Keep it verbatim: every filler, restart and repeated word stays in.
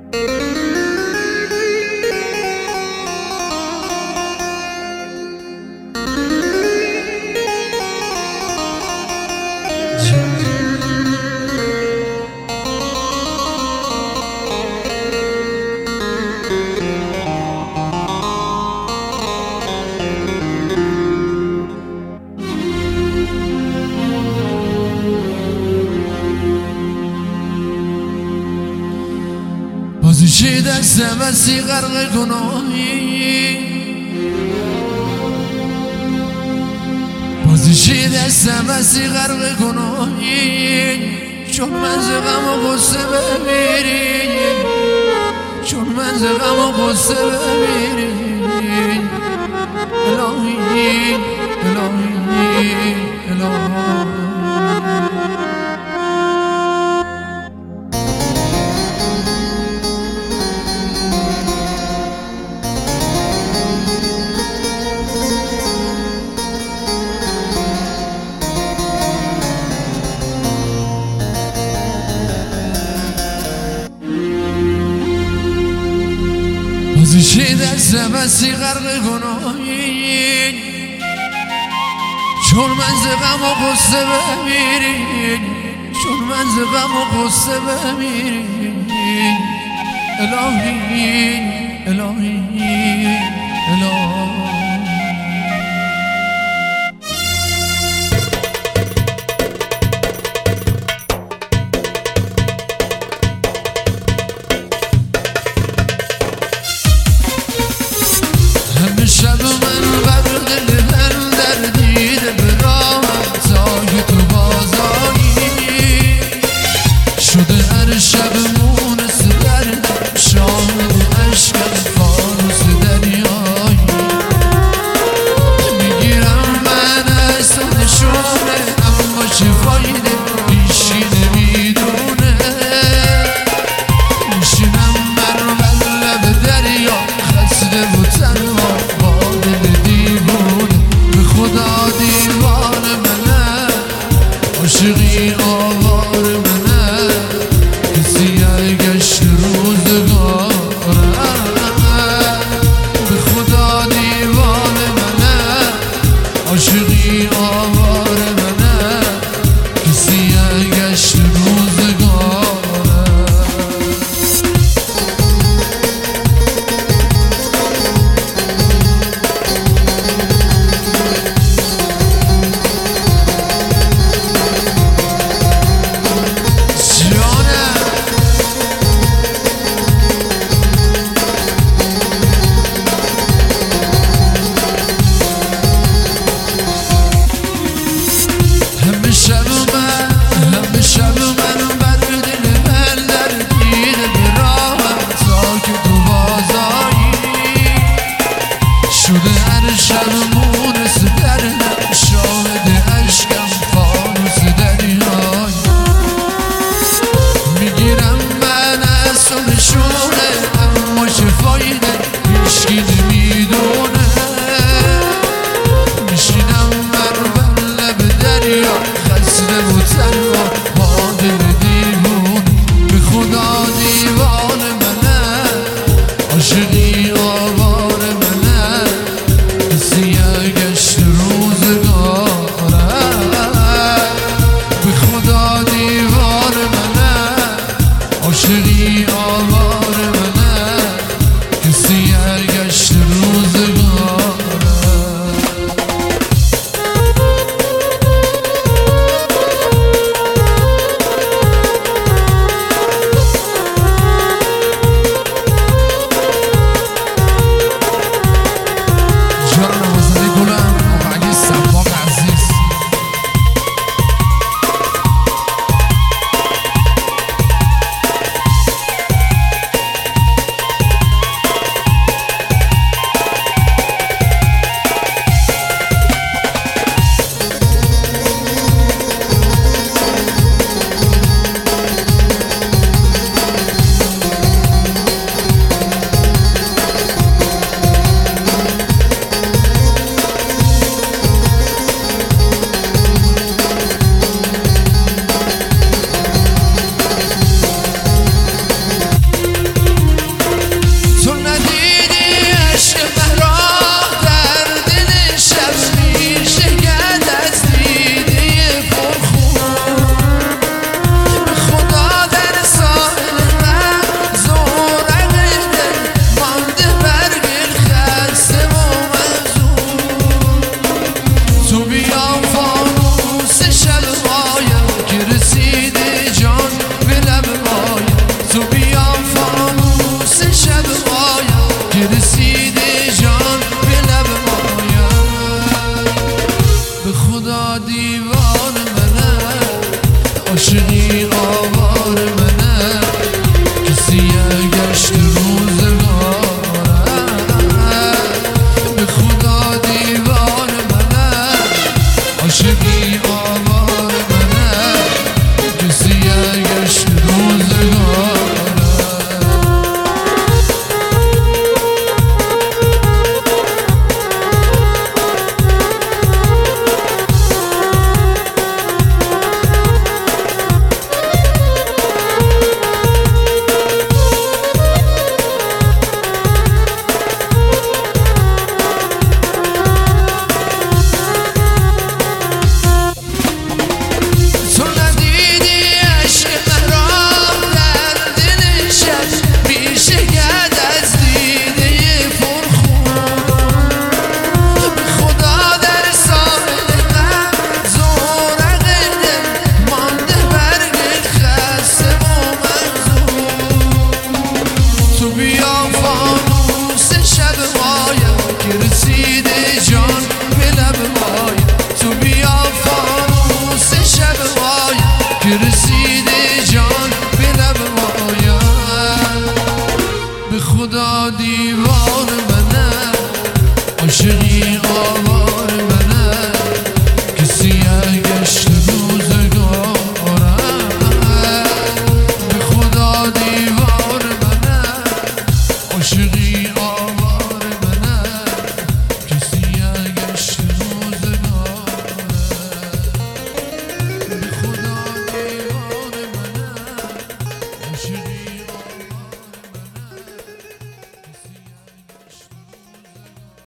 بازیچه دستم بسی غرق گناهی بازیچه دستم بسی غرق گناهی چون من ز غم و غصه بمیری چون من ز غم و غصه بمیری الهی الهی الهی بازیچه دستم بسی غرق گناهی چون من ز غم و غصه بمیری چون من ز غم و غصه بمیری الهی الهی الهی شب من غرق دل در دیده برامم تا که تو بازایی شده هر شب مونس دردم شاهد عشقم فانوس دریایی گشت روزگارم به خدا دیوار منم عاشقی آوار منم کسی گشت روزگارم رسیده جان به لب مایم به خدا دیوار منم عاشقی آوار منم کسی گشت روزگارم به خدا دیوار منم عاشقی